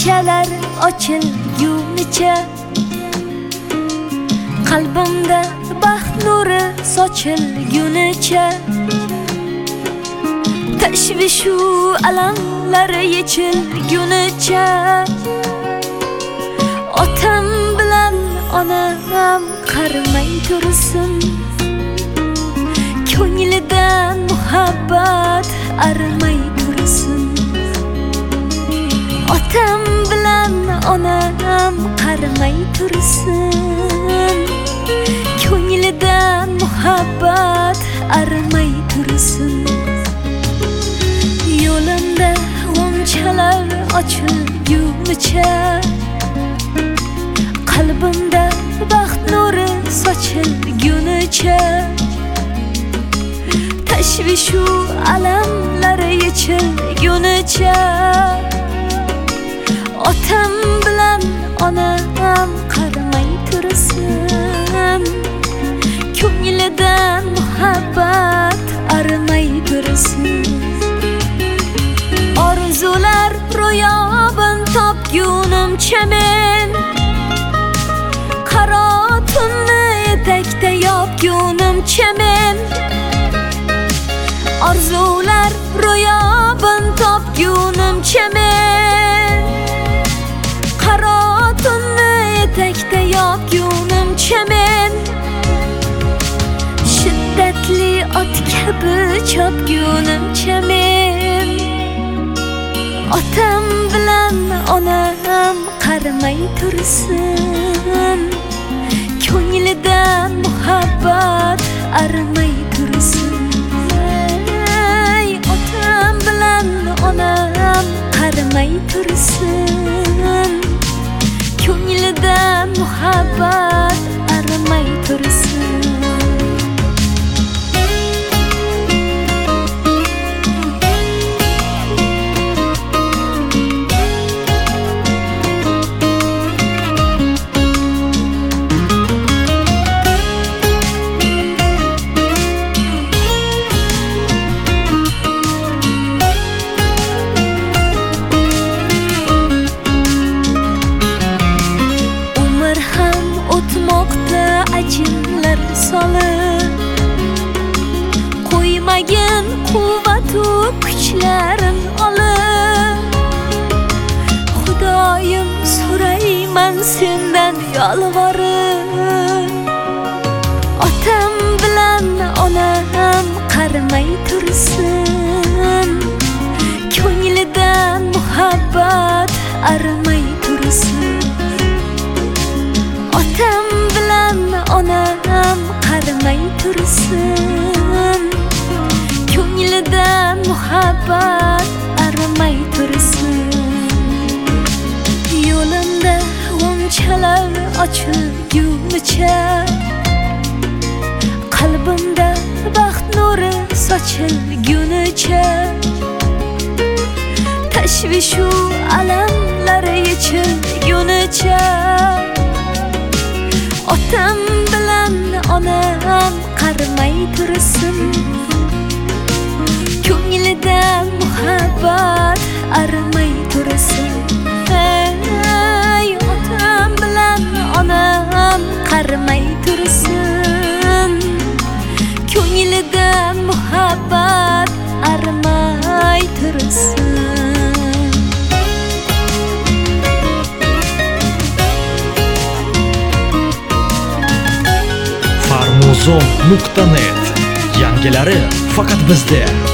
g'unchalar ochilgunicha, qalbimda baxt nuri sochilgunicha, tashvishu alamlar yechilgunicha, otam bilan onam qarimay tursin, ko'nglidan muhabbat arimay tursin. Otam bilan onam qarimay tursin, ko'nglidan muhabbat arimay tursin. Yo'limda g'unchalar ochilgunicha, qalbimda baxt nuri sochilgunicha, tashvishu alamlar yechilgunicha, otam bilan onam qarimay tursin, ko'nglidan muhabbat arimay tursin. Orzular ro'yobin topgunimcha men, qaro tunni etakda yopgunimcha men, orzular ro'yobin topgunimcha men, qaro tunni etakda yopgunimcha men, shiddatli ot kabi chopgunimcha men, otam bilan onam qarimay tursin, ko'nglidan muhabbat arimay tursin. Otam bilan onam qarimay tursin, ko'nglidan muhabbat arimay tursin. Ajinlar solib qo'ymagin quvvat-u kuchlarim olib, Xudoyim so'rayman sendan yolvorib, otam bilan onam qarimay tursin, ko'nglidan muhabbat arimay tursin. Otam bilan onam qarimay tursin, ko'nglidan muhabbat arimay tursin. Yo'limda g'unchalar ochilgunicha, qalbimda baxt nuri sochilgunicha, tashvishu alamlar yechilgunicha, otam bilan onam qarimay tursin, ko'nglidan muhabbat arimay tursin. Otam bilan onam qarimay tursin, ko'nglidan muhabbat arimay tursin. Farmuzon.net yangilari faqat bizda.